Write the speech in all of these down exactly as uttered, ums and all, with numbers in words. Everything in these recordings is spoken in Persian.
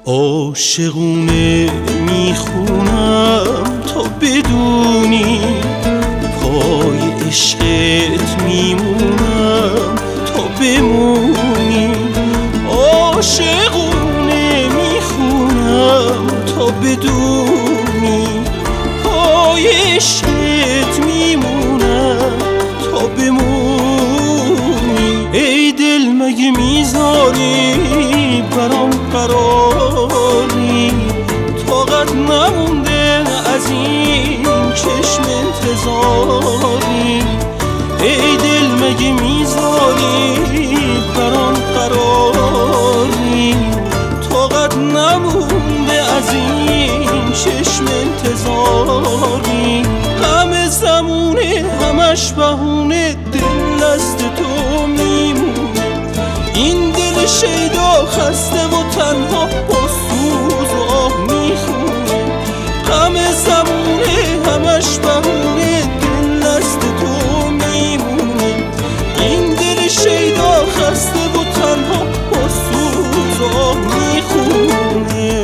عاشقونه میخونم تا بدونی، پای عشقت میمونم تا بمونی. عاشقونه میخونم تا بدونی، پای عشقت میمونم تا بمونی. ای دل مگه میذاری برام قراری، طاقت نمونده از این چشم انتظاری. ای دل مگه میذاری برام قراری، طاقت نمونده از این چشم انتظاری. همه زمونه همش بهونه، دل از تو میمونه. این دل شیدا خسته و تنها با سوز و آه میخونه. همه زمونه همش بهونه، دل از تو میمونه. این دل شیدا خسته و تنها با سوز و آه میخونه.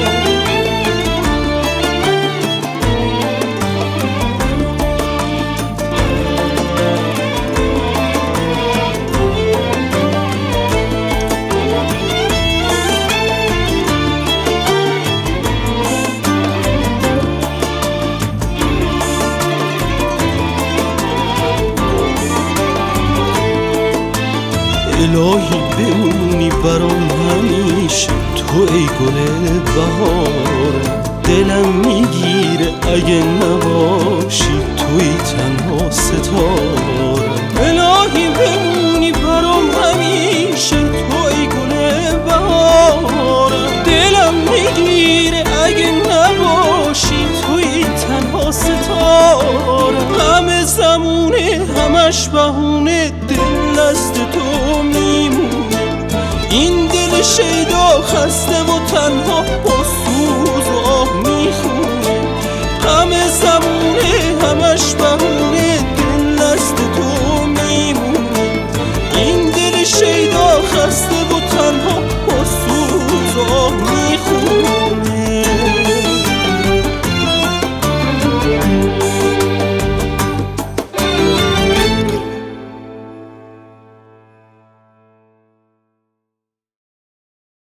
الهی بمونی برام همیشه تو، ای گل بهارم. دلم میگیره اگه نباشی توی تنها ستارم. الهی بمونی برام همیشه تو، ای گل بهارم. دلم میگیره اگه نباشی توی تنها ستارم. همه زمونه همش بهونه، دل از تو میمونه. این دل شیدا خسته و تنها با سوز و آه میخونه. همه